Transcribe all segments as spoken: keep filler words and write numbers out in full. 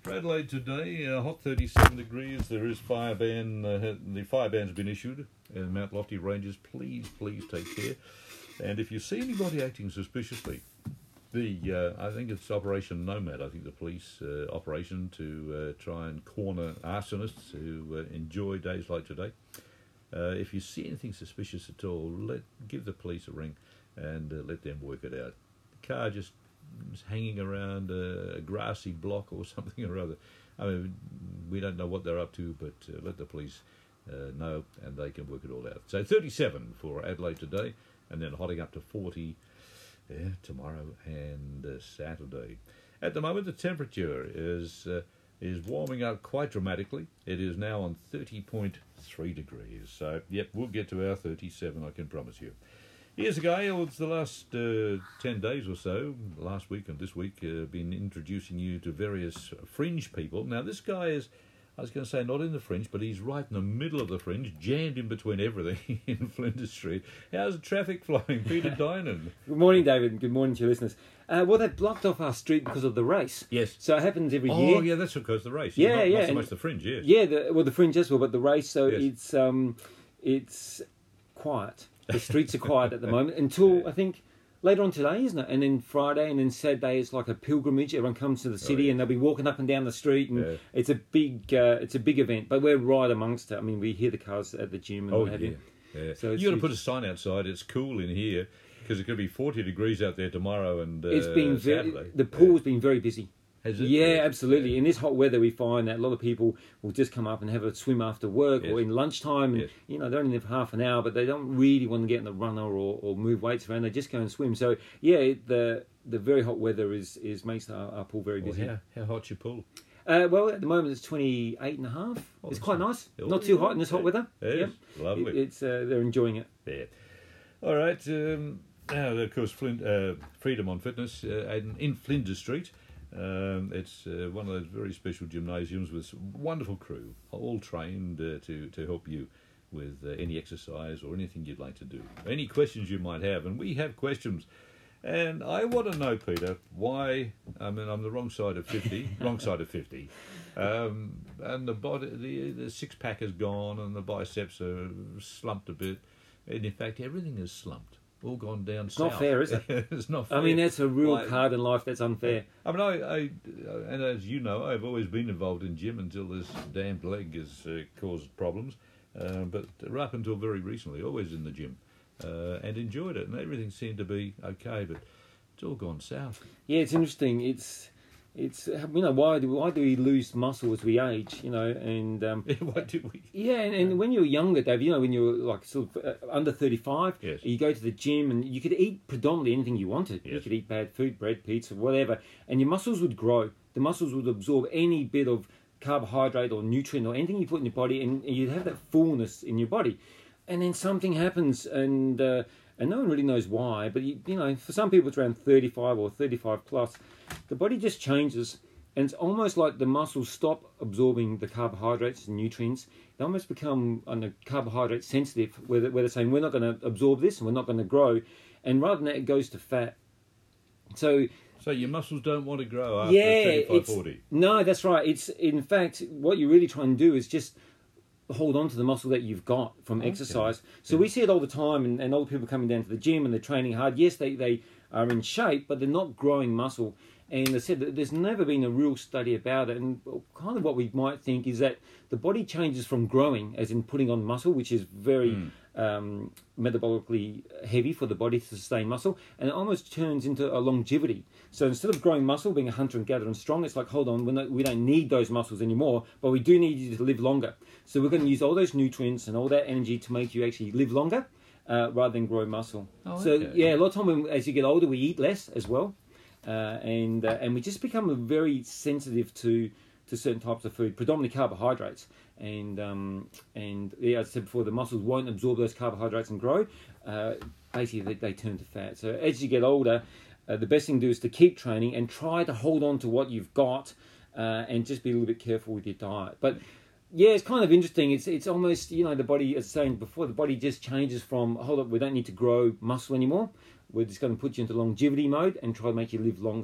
For Adelaide today, uh, hot thirty-seven degrees. There is fire ban. Uh, the fire ban's been issued in Mount Lofty Ranges. Please, please take care. And if you see anybody acting suspiciously, the uh, I think it's Operation Nomad. I think the police uh, operation to uh, try and corner arsonists who uh, enjoy days like today. Uh, if you see anything suspicious at all, let give the police a ring and uh, let them work it out. The car just hanging around a, a grassy block or something or other. I mean, we don't know what they're up to, but uh, let the police uh, know and they can work it all out. So thirty-seven for Adelaide today, and then hotting up to forty yeah, tomorrow and uh, Saturday. At the moment, the temperature is uh, is warming up quite dramatically. It is now on thirty point three degrees. So, yep, we'll get to our thirty-seven, I can promise you. Here's a guy who's the last uh, ten days or so, last week and this week, uh, been introducing you to various fringe people. Now, this guy is, I was going to say, not in the fringe, but he's right in the middle of the fringe, jammed in between everything in Flinders Street. How's the traffic flowing? Peter Dynan. Good morning, David. Good morning to your listeners. Uh, well, they've blocked off our street because of the race. Yes. So it happens every oh, year. Oh, yeah, that's because of the race. Yeah, not, yeah. Not so much the fringe, yes. Yeah, the, well, the fringe as well, but the race, so yes. it's um, it's quiet. The streets are quiet at the moment until, I think, later on today, isn't it? And then Friday and then Saturday is like a pilgrimage. Everyone comes to the city oh, yeah. and they'll be walking up and down the street, and yeah. it's a big uh, it's a big event. But we're right amongst it. I mean, we hear the cars at the gym and oh, what have yeah. you. Yeah. So you got to put a sign outside. It's cool in here because it could be forty degrees out there tomorrow and uh, it's been very, Saturday. The pool's yeah. been very busy. Has it? Yeah, yeah, absolutely. Yeah. In this hot weather, we find that a lot of people will just come up and have a swim after work yes. or in lunchtime. And, yes. you know, they're only there for half an hour, but they don't really want to get in the runner or, or move weights around. They just go and swim. So, yeah, the the very hot weather is, is makes our, our pool very busy. Well, how, how hot's your pool? Uh, well, at the moment, it's twenty-eight and a half. Oh, it's quite nice. Not too hot in this hot weather. Yes, yeah. lovely. It, it's uh, they're enjoying it. Yeah. All right. Um, now, of course, Flint, uh, Freedom on Fitness uh, in Flinders Street. Um, it's uh, one of those very special gymnasiums with some wonderful crew, all trained uh, to, to help you with uh, any exercise or anything you'd like to do. Any questions you might have, and we have questions. And I want to know, Peter, why, I mean, I'm the wrong side of fifty, wrong side of fifty, um, and the body, the, the six-pack is gone and the biceps are slumped a bit, and in fact, everything is slumped. All gone down it's south. Not fair, is it? It's not fair. I mean, that's a real I, card in life that's unfair. I mean, I, I, and as you know, I've always been involved in gym until this damned leg has uh, caused problems. Uh, but right up until very recently, always in the gym uh, and enjoyed it, and everything seemed to be okay. But it's all gone south. Yeah, it's interesting. It's it's you know why do why do we lose muscle as we age? You know, and um, why do we? Yeah, and, and when you're younger, Dave, you know, when you're like sort of uh, under thirty-five, yes. you go to the gym and you could eat predominantly anything you wanted. Yes. You could eat bad food, bread, pizza, whatever, and your muscles would grow. The muscles would absorb any bit of carbohydrate or nutrient or anything you put in your body, and you'd have that fullness in your body. And then something happens, and uh, and no one really knows why, but you, you know, for some people it's around thirty-five or thirty-five plus, the body just changes, and it's almost like the muscles stop absorbing the carbohydrates and nutrients. They almost become uh, carbohydrate sensitive, where, they, where they're saying, we're not going to absorb this and we're not going to grow, and rather than that, it goes to fat. So... So your muscles don't want to grow after yeah, thirty-five, forty? No, that's right. It's in fact, what you really try and do is just hold on to the muscle that you've got from okay. exercise. So yeah. we see it all the time, and, and all the people coming down to the gym and they're training hard. Yes, they, they are in shape, but they're not growing muscle. And they said that there's never been a real study about it. And kind of what we might think is that the body changes from growing, as in putting on muscle, which is very mm. um, metabolically heavy for the body to sustain muscle, and it almost turns into a longevity. So instead of growing muscle, being a hunter and gatherer and strong, it's like, hold on, we're not, we don't need those muscles anymore, but we do need you to live longer. So we're going to use all those nutrients and all that energy to make you actually live longer uh, rather than grow muscle. Oh, so okay. yeah, a lot of time when, as you get older, we eat less as well. Uh, and uh, and we just become very sensitive to, to certain types of food, predominantly carbohydrates. And um, and yeah, as I said before, the muscles won't absorb those carbohydrates and grow. Uh, basically, they, they turn to fat. So as you get older, uh, the best thing to do is to keep training and try to hold on to what you've got, uh, and just be a little bit careful with your diet. But yeah, it's kind of interesting. It's it's almost, you know, the body, as saying before, the body just changes from, hold up, we don't need to grow muscle anymore. We're just going to put you into longevity mode and try to make you live longer.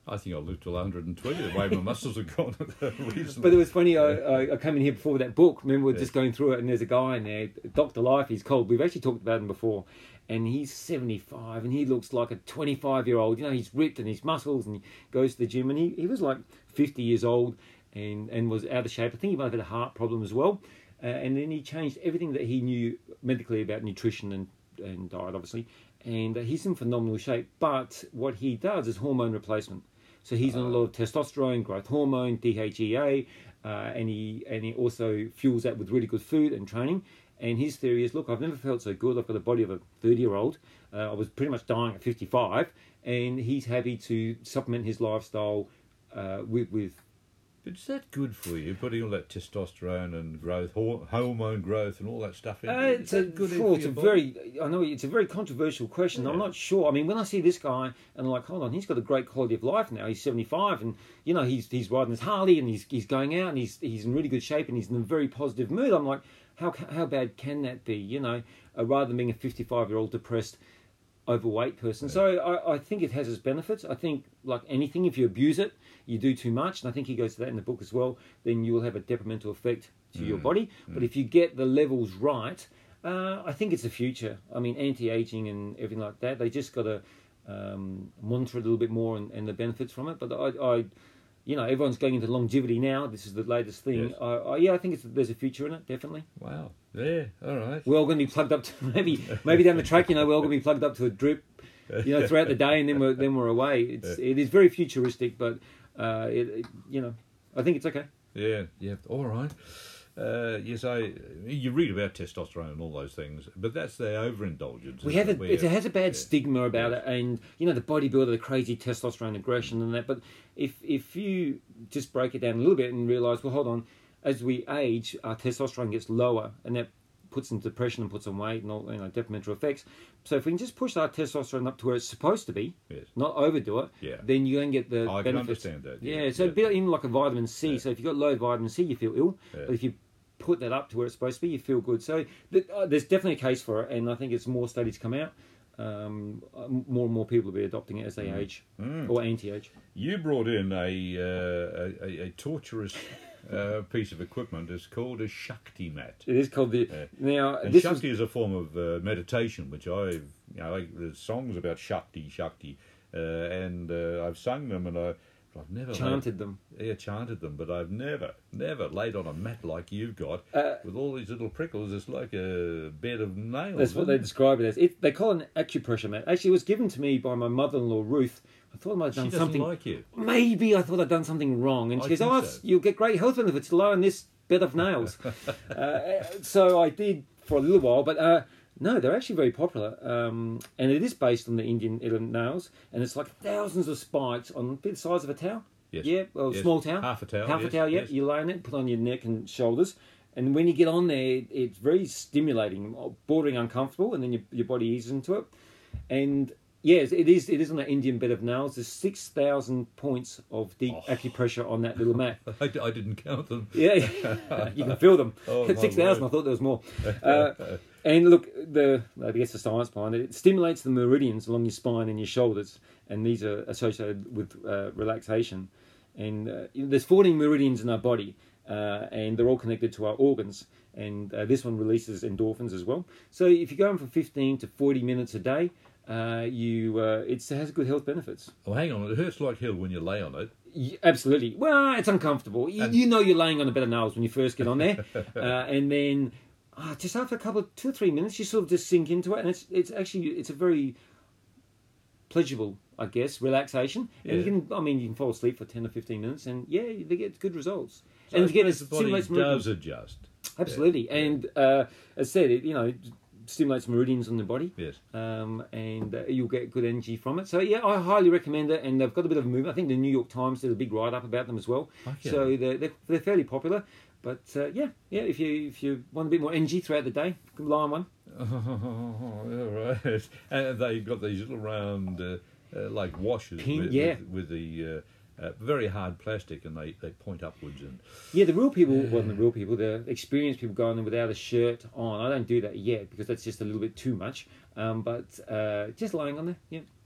I think I'll live till one hundred twenty, the way my muscles have gone recently. But it was funny, I, I, I came in here before that book, remember we were Yeah. just going through it, and there's a guy in there, Doctor Life, he's called, we've actually talked about him before, and he's seventy-five, and he looks like a twenty-five-year-old, you know, he's ripped and his muscles, and he goes to the gym, and he, he was like fifty years old, and, and was out of shape. I think he might have had a heart problem as well, uh, and then he changed everything that he knew medically about nutrition and, and diet, obviously, and uh, he's in phenomenal shape, but what he does is hormone replacement. So he's on a lot of testosterone, growth hormone, D H E A, uh, and he and he also fuels that with really good food and training. And his theory is, look, I've never felt so good. I've got the body of a thirty-year-old. Uh, I was pretty much dying at fifty-five, and he's happy to supplement his lifestyle uh, with with. But is that good for you, putting all that testosterone and growth, hor- hormone growth and all that stuff in? Uh, Is it's a, that good well, for it's a your body? very, I know it's a very controversial question. Yeah. I'm not sure. I mean, when I see this guy and I'm like, hold on, he's got a great quality of life now. He's seventy-five, and you know, he's he's riding his Harley, and he's he's going out, and he's he's in really good shape, and he's in a very positive mood. I'm like, how ca- how bad can that be? You know, uh, rather than being a fifty-five-year-old depressed, overweight person. So I, I think it has its benefits. I think, like anything, if you abuse it, you do too much, and I think he goes to that in the book as well, then you will have a detrimental effect to Mm. your body. But if you get the levels right, uh, I think it's the future. I mean, anti-aging and everything like that, they just got to um, monitor it a little bit more and, and the benefits from it. But I, I, you know, everyone's going into longevity now. This is the latest thing. Yes. I, I, yeah, I think it's, there's a future in it, definitely. Wow. Yeah, all right. We're all going to be plugged up to maybe maybe down the track. You know, we're all going to be plugged up to a drip, you know, throughout the day, and then we're then we're away. It's it is very futuristic, but uh, it, it you know, I think it's okay. Yeah, yeah, all right. Uh, yes, I. You read about testosterone and all those things, but that's their overindulgence. We isn't have a, Where- it has a bad yeah. stigma about Yes. it, and you know the bodybuilder, the crazy testosterone aggression and that. But if if you just break it down a little bit and realise, well, hold on, as we age, our testosterone gets lower, and that puts in depression and puts on weight and all, you know, detrimental effects. So if we can just push our testosterone up to where it's supposed to be, Yes. not overdo it, Yeah. then you can get the I can benefits. understand that. Yeah, Yeah, so yeah. be even like a vitamin C. Yeah. So if you've got low vitamin C, you feel ill. Yeah. But if you put that up to where it's supposed to be, you feel good. So th- uh, there's definitely a case for it, and I think as more studies come out, um, uh, more and more people will be adopting it as they age Mm. or anti-age. You brought in a uh, a, a, a torturous uh, piece of equipment. It's called a Shakti mat. It is called the Yeah. now. And This Shakti was, is a form of uh, meditation, which I've, you know, like, there's songs about Shakti, Shakti, uh, and uh, I've sung them, and I, I've never chanted them. Laid, yeah, chanted them, but I've never, never laid on a mat like you've got Uh, with all these little prickles. It's like a bed of nails. That's what isn't they it? describe it as. It, they call it an acupressure mat. Actually, it was given to me by my mother-in-law Ruth. I thought I might have She done doesn't something. like you. Maybe I thought I'd done something wrong, and she I goes, think "Oh, so. it's, you'll get great health benefits to lie on this bed of nails." uh, so I did for a little while, but uh, no, they're actually very popular, um, and it is based on the Indian elephant nails, and it's like thousands of spikes on the size of a towel. Yes. Yeah, well, Yes. small towel, Half a towel, half yes, a towel. Yeah, yes. you lay on it, put on your neck and shoulders. And when you get on there, it's very stimulating, bordering uncomfortable, and then your, your body eases into it. And yes, it is. It is on that Indian bed of nails. There's six thousand points of deep Oh. acupressure on that little mat. I, I didn't count them. Yeah, you can feel them. Oh, my six thousand. I word. thought there was more. Uh, and look, the I guess the science behind it, it stimulates the meridians along your spine and your shoulders, and these are associated with uh, relaxation. And uh, there's fourteen meridians in our body, uh, and they're all connected to our organs. And uh, this one releases endorphins as well. So if you're going for fifteen to forty minutes a day, uh, you uh, it's, it has good health benefits. Oh, hang on. It hurts like hell when you lay on it. Y- Absolutely. Well, it's uncomfortable. You, And- you know you're laying on a bed of nails when you first get on there, uh, and then uh, just after a couple of two or three minutes, you sort of just sink into it, and it's it's actually it's a very pleasurable, I guess, relaxation. And you Yeah. can, I mean, you can fall asleep for ten or fifteen minutes, and yeah, they get good results. So and I again, it suppose the body stimulates meridians. does adjust. Absolutely, Yeah. and uh, as I said, it you know stimulates meridians on the body. Yes. Um, and uh, you'll get good energy from it. So yeah, I highly recommend it, and they've got a bit of a movement. I think the New York Times did a big write up about them as well. Okay. So they're, they're they're fairly popular. But uh, yeah, yeah, if you if you want a bit more energy throughout the day, rely on one. Oh, all right. And they got these little round, uh, uh, like washers Pin- with, yeah. with, with the uh, uh, very hard plastic, and they, they point upwards. And Yeah, the real people, well, the real people, the experienced people going in without a shirt on. I don't do that yet because that's just a little bit too much. Um, but uh, just lying on there, yeah.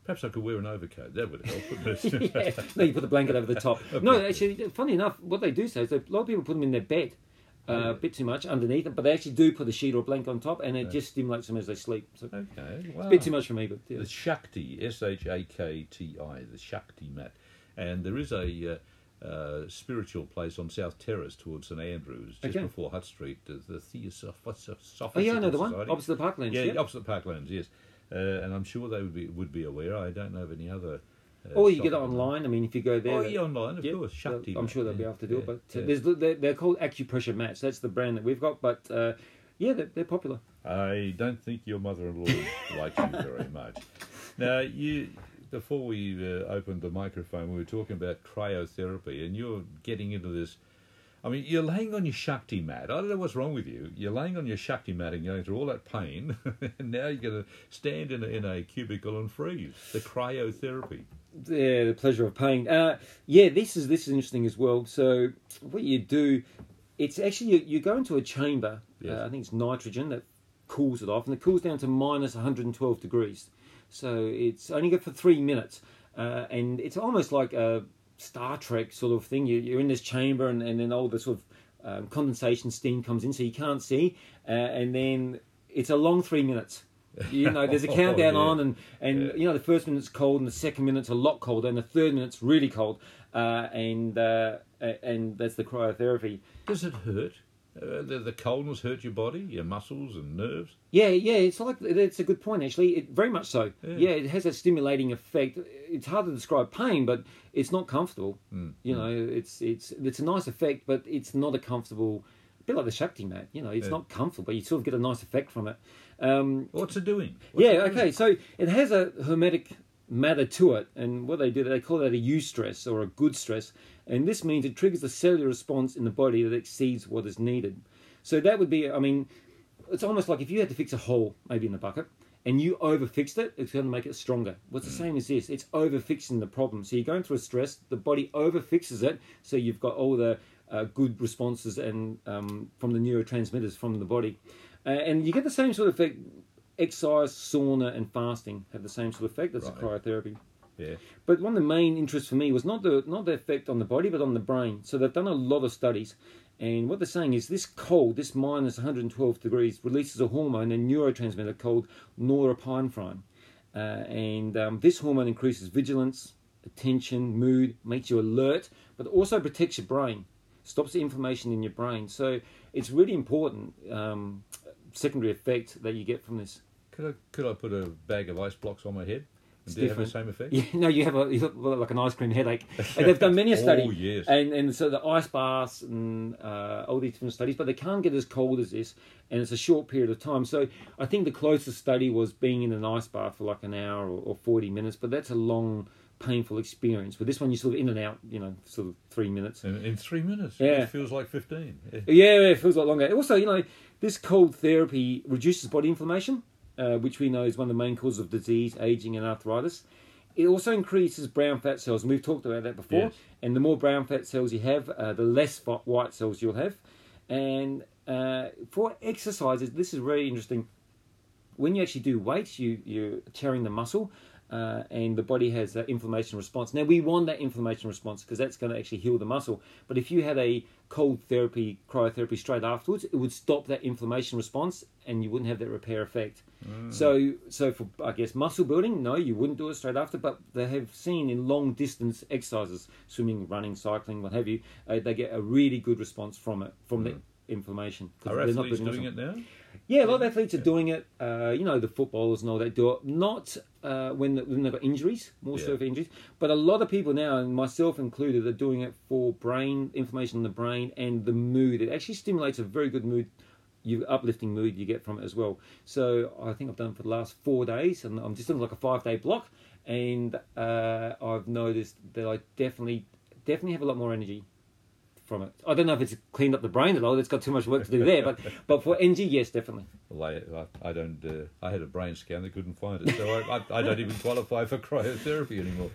Perhaps I could wear an overcoat. That would help, wouldn't it? Yeah. No, you put the blanket over the top. No, actually, funny enough, what they do say is that a lot of people put them in their bed. Uh, Yeah. A bit too much underneath it, but they actually do put a sheet or a blanket on top, and it Yeah. just stimulates them as they sleep. So Okay, wow. it's a bit too much for me, but yeah. The Shakti, S H A K T I, the Shakti mat. And there is a uh, uh, spiritual place on South Terrace towards St Andrews, just Okay. before Hutt Street, the, the Theosophical Oh yeah, I know the one Society. opposite the Parklands. Yeah, Yeah, opposite Parklands, yes. Uh, and I'm sure they would be would be aware. I don't know of any other. Uh, or you get it shop- online. I mean, if you go there, Oh, that- yeah, online, of yeah, course. Shakti. I'm mat, sure they'll be yeah, able to do yeah, it. But uh, yeah. there's they're, they're called acupressure mats. That's the brand that we've got. But uh, yeah, they're, they're popular. I don't think your mother-in-law likes you very much. Now, you before we uh, opened the microphone, we were talking about cryotherapy, and you're getting into this. I mean, you're laying on your Shakti mat. I don't know what's wrong with you. You're laying on your Shakti mat and going through all that pain, and now you're going to stand in a, in a cubicle and freeze. The cryotherapy. Yeah, the pleasure of pain. Uh, yeah, this is this is interesting as well. So what you do, it's actually you, you go into a chamber. Yes. Uh, I think it's nitrogen that cools it off, and it cools down to minus one hundred twelve degrees. So it's only good for three minutes, uh, and it's almost like a Star Trek sort of thing. You, you're in this chamber, and, and then all the sort of um, condensation steam comes in, so you can't see, uh, and then it's a long three minutes. You know, there's a countdown Oh, yeah. on, and, and Yeah. you know, the first minute's cold, and the second minute's a lot colder, and the third minute's really cold, uh, and uh, and that's the cryotherapy. Does it hurt? Uh, the, the coldness hurt your body, your muscles and nerves? Yeah, yeah, it's like it's a good point actually. It, very much so. Yeah. Yeah. It has a stimulating effect. It's hard to describe pain, but it's not comfortable. Mm. You know, it's it's it's a nice effect, but it's not a comfortable. A bit like the Shakti mat. You know, it's Yeah. not comfortable, but you sort of get a nice effect from it. Um, What's it doing? What's yeah, it doing? okay. So it has a hermetic matter to it, and what they do, they call that a eustress or a good stress, and this means it triggers a cellular response in the body that exceeds what is needed. So that would be, I mean, it's almost like if you had to fix a hole, maybe in the bucket, and you over-fixed it, it's going to make it stronger. What's the same as this? It's over-fixing the problem. So you're going through a stress, the body over-fixes it, so you've got all the uh, good responses and um, from the neurotransmitters from the body. Uh, and you get the same sort of effect. Exercise, sauna, and fasting have the same sort of effect. That's a Right. cryotherapy. Yeah. But one of the main interests for me was not the not the effect on the body, but on the brain. So they've done a lot of studies, and what they're saying is this cold, this minus one hundred twelve degrees, releases a hormone, a neurotransmitter called norepinephrine, uh, and um, this hormone increases vigilance, attention, mood, makes you alert, but also protects your brain, stops the inflammation in your brain. So it's really important um, secondary effect that you get from this. Could I, could I put a bag of ice blocks on my head? It's And do you have the different. same effect? Yeah, no, you have a you look like an ice cream headache. And they've done many a study, Oh, yes. and and so the ice baths and uh, all these different studies, but they can't get as cold as this, and it's a short period of time. So I think the closest study was being in an ice bath for like an hour or, or forty minutes, but that's a long, painful experience. With this one, you're sort of in and out, you know, sort of three minutes. In, in three minutes? Yeah. It feels like fifteen. Yeah. Yeah, it feels a lot longer. Also, you know, this cold therapy reduces body inflammation, uh, which we know is one of the main causes of disease, aging, and arthritis. It also increases brown fat cells, and we've talked about that before. Yes. And the more brown fat cells you have, uh, the less fi- white cells you'll have. And uh, for exercises, this is very interesting. When you actually do weights, you, you're tearing the muscle, uh, and the body has that inflammation response. Now, we want that inflammation response because that's going to actually heal the muscle. But if you had a cold therapy, cryotherapy straight afterwards, it would stop that inflammation response, and you wouldn't have that repair effect. Mm. So, so for I guess muscle building, no, you wouldn't do it straight after. But they have seen in long distance exercises, swimming, running, cycling, what have you, uh, they get a really good response from it, from the inflammation. 'cause Are they're not athletes building doing muscle. it now? Yeah, a lot of athletes are doing it. Uh, you know, the footballers and all that do it. Not uh, when, when they've got injuries, more so Yeah. for injuries. But a lot of people now, and myself included, are doing it for brain inflammation in the brain and the mood. It actually stimulates a very good mood, you uplifting mood you get from it as well. So I think I've done it for the last four days, and I'm just doing like a five day block, and uh, I've noticed that I definitely, definitely have a lot more energy from it. I don't know if it's cleaned up the brain at all. It's got too much work to do there, but but for energy, yes, definitely. Well, I, I, I don't. Uh, I had a brain scan. They couldn't find it, so I, I, I don't even qualify for cryotherapy anymore.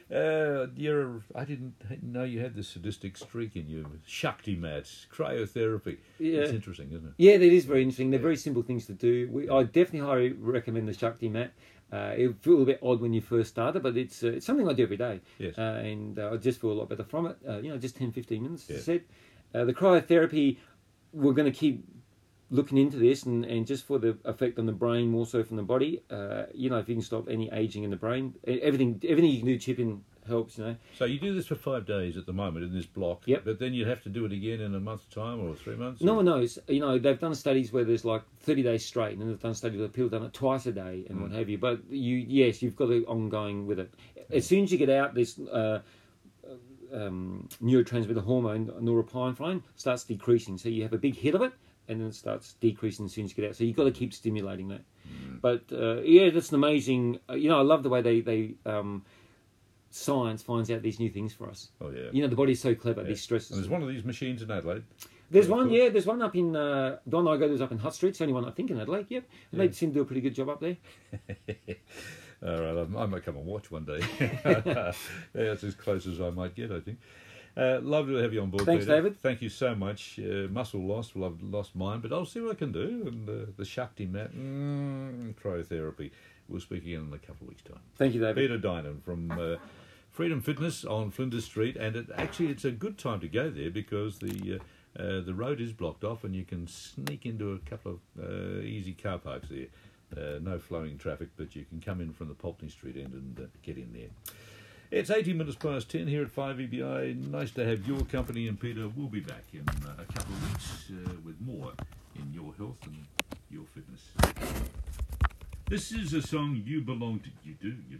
Uh, you're. I didn't know you had this sadistic streak in you. Shakti mats, cryotherapy. Yeah. It's interesting, isn't it? Yeah, that is very interesting. They're very simple things to do. We, I definitely highly recommend the Shakti mat. Uh, it feel a little bit odd when you first started, but it's uh, it's something I do every day. Yes. Uh, and uh, I just feel a lot better from it. Uh, you know, just ten, fifteen minutes, Yeah. as I said. Uh, the cryotherapy, we're going to keep looking into this, and, and just for the effect on the brain, more so from the body. Uh, you know, if you can stop any aging in the brain, everything everything you can do chipping helps, you know. So you do this for five days at the moment in this block. Yep. But then you'd have to do it again in a month's time or three months? No or- one knows. You know, they've done studies where there's like thirty days straight, and then they've done studies where people have done it twice a day and Mm. what have you. But you, yes, you've got to ongoing with it. As soon as you get out, this uh, um, neurotransmitter hormone, norepinephrine, starts decreasing. So you have a big hit of it, and then it starts decreasing as soon as you get out. So you've got to keep stimulating that. Mm. But uh, yeah, that's an amazing. Uh, you know, I love the way they they um, science finds out these new things for us. Oh, yeah. You know, the body's so clever. Yeah. These stresses. And there's one of these machines in Adelaide. There's Very one, cool. yeah. There's one up in uh, Don I go. There's up in Hutt Street. It's the only one I think in Adelaide. Yep, and Yeah. they seem to do a pretty good job up there. All right, I might come and watch one day. Yeah, it's as close as I might get, I think. Uh, lovely to have you on board, Thanks, Peter. David. Thank you so much. Uh, muscle lost, well, I've lost mine, but I'll see what I can do. And uh, the Shakti mat, mm, cryotherapy. We'll speak again in a couple of weeks' time. Thank you, David. Peter Dynan from uh, Freedom Fitness on Flinders Street, and it, actually it's a good time to go there because the uh, uh, the road is blocked off, and you can sneak into a couple of uh, easy car parks there. Uh, no flowing traffic, but you can come in from the Pulteney Street end and uh, get in there. It's eighteen minutes past ten here at five E B I. Nice to have your company, and Peter will be back in uh, a couple of weeks uh, with more in your health and your fitness. This is a song you belong to. You do. You